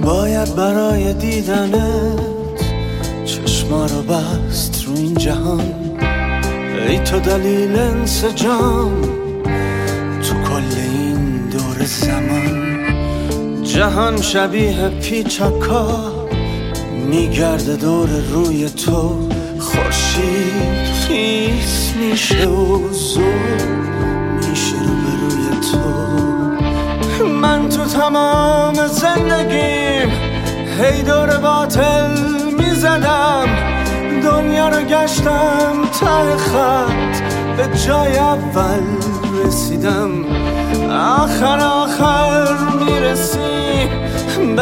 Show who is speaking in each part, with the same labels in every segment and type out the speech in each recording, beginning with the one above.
Speaker 1: باید برای دیدنت چشما رو بست رو این جهان. ای تو دلیل انسجام تو کل این دور زمان. جهان شبیه پیچکا میگرده دور روی تو. خورشید خیس میشه و زود میشه رو به روی تو. من تو تمام زندگیم هی دور باطل میزدم. دنیا رو گشتم ته خط به جای اول رسیدم. آخر میرسی به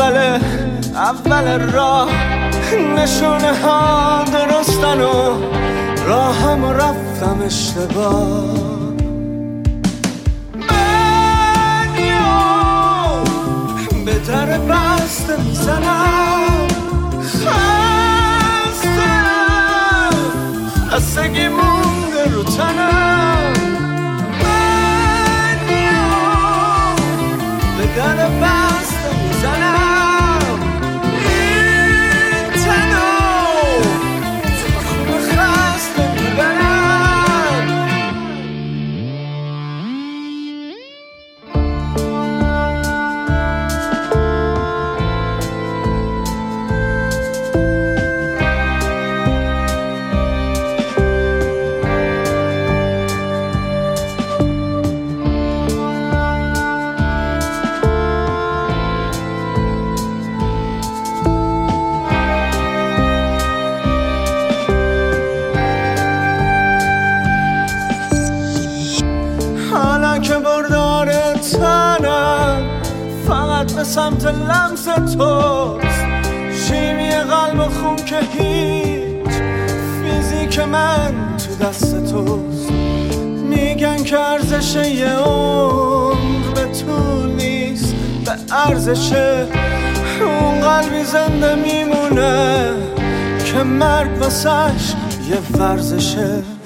Speaker 1: اول راه. نشونه ها درستن و راهم و رفتم اشتباه. من به در بسته میزنم. خستگی مونده رو تنم. من به در بسته میزنم. این تنو تو خون خسته میبرم. که بردار تنم فقط به سمت لمس توست. شیمی قلب و خون که هیچ، فیزیک من تو دست توست. میگن که ارزش یه عمر به طول نیست، به ارزش اون قلبی زنده میمونه که مرگ واسش یه ورزشه.